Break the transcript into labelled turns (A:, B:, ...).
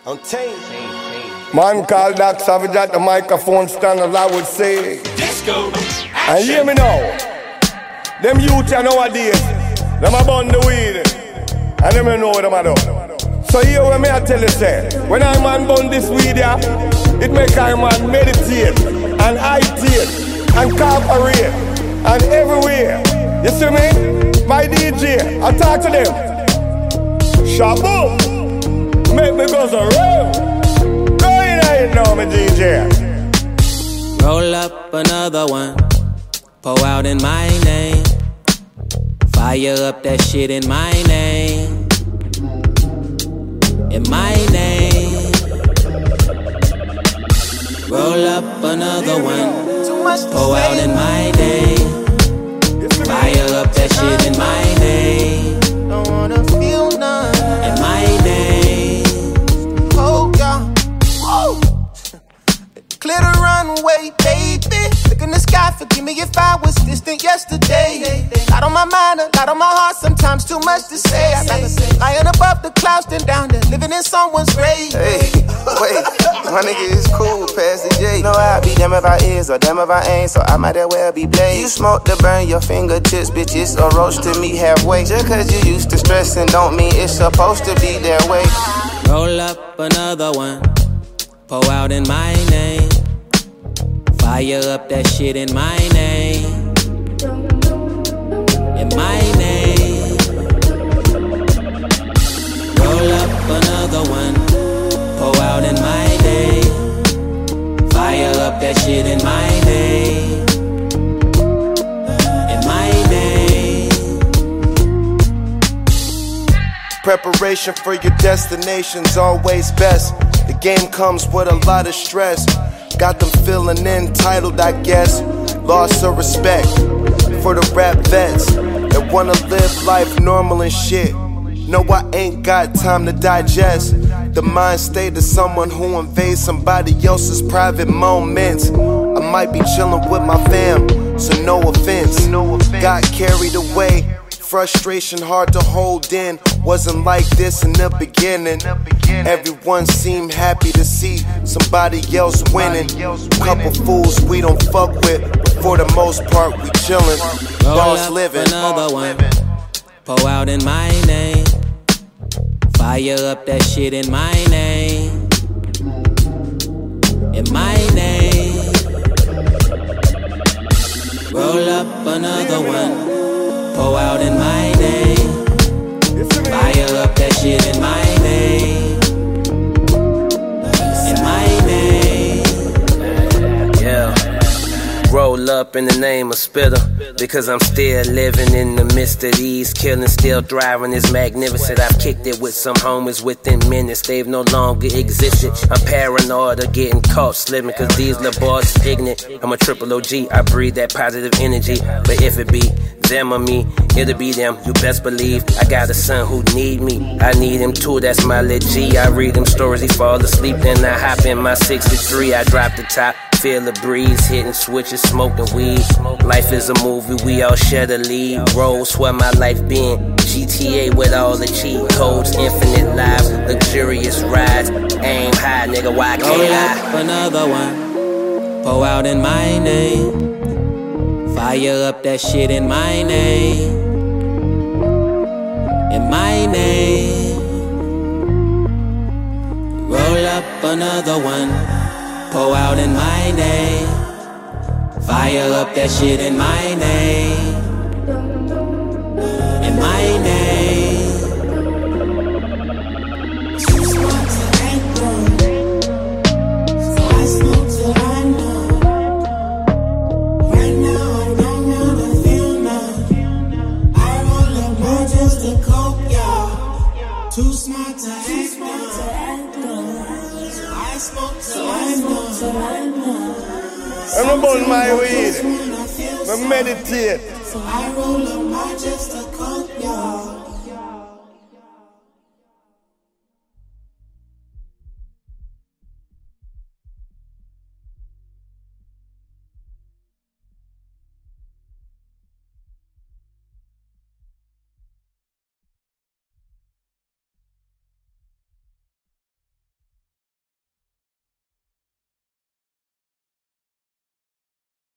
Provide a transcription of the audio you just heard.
A: I'm Tane.
B: Man called Doc Savage at the microphone stand, as I would say.
A: Disco.
B: And hear me now. Them youth nowadays, them a burn the weed, and them you know what them a do. So here when me I tell you say, when I man burn this weed yeah, it make I man meditate and itate and cooperate and everywhere. You see me? My DJ, I talk to them. Shaboom, make me go so real. Go in there now, my DJ.
C: Roll up another one, pour out in my name. Fire up that shit in my name. In my name. Roll up another one, pour out in my name. Fire up that shit in my name.
D: Don't wanna feel none.
C: In my name.
D: Oh, yeah. Whoa. Clear the runway, baby. Look in the sky, forgive me if I was distant yesterday. Lot on my mind, a lot on my heart, sometimes too much to say. I'd rather lying above the clouds than down there, living in someone's grave.
E: Hey, wait, my nigga is cool, past the J. Know I be damn if I is or damn if I ain't, so I might as well be blazed. You smoke to burn your fingertips, bitches, or roast to me halfway. Just cause you used to stressing don't mean it's supposed to be that way.
C: Roll up another one, pour out in my name. Fire up that shit in my name. In my name. Roll up another one, pour out in my name. Fire up that shit in my name. In my name.
A: Preparation for your destination's always best. The game comes with a lot of stress. Got them feeling entitled, I guess. Loss of respect for the rap vets that wanna live life normal and shit. No, I ain't got time to digest the mind state of someone who invades somebody else's private moments. I might be chilling with my fam, so no offense. Got carried away, frustration hard to hold in. Wasn't like this in the beginning. Everyone seemed happy to see somebody else winning. Couple fools we don't fuck with, but for the most part we chillin'. Boss living.
C: Another one, pour out in my name. Fire up that shit in my name. In my name. Roll up another one, pour out in my name. Fire up that shit in my name. In my name.
F: Yeah. Roll up in the name of Spitter, because I'm still living in the midst of these killings, still thriving is magnificent. I've kicked it with some homies within minutes, they've no longer existed. I'm paranoid of getting caught slipping, cause these little boys is ignorant. I'm a triple OG, I breathe that positive energy, but if it be them or me, it'll be them, you best believe. I got a son who need me, I need him too, that's my lit G. I read them stories, he fall asleep, then I hop in my 63. I drop the top, feel the breeze, hitting switches, smoking weed. Life is a movie, we all share the lead. Roles where my life been, GTA with all the cheat codes, infinite lives, luxurious rides. Aim high, nigga, why can't I?
C: Roll up another one, pour out in my name. Fire up that shit in my name. In my name. Roll up another one, pour out in my name. Fire up that shit in my name. In my name.
G: Too smart to act wrong, so I smoke till I know. Right now I feel none. I roll up more just to cope, y'all. Too smart to act wrong, so I smoke till I know.
B: I'm not burn my weed, I meditate.
G: So I roll up more just to cope.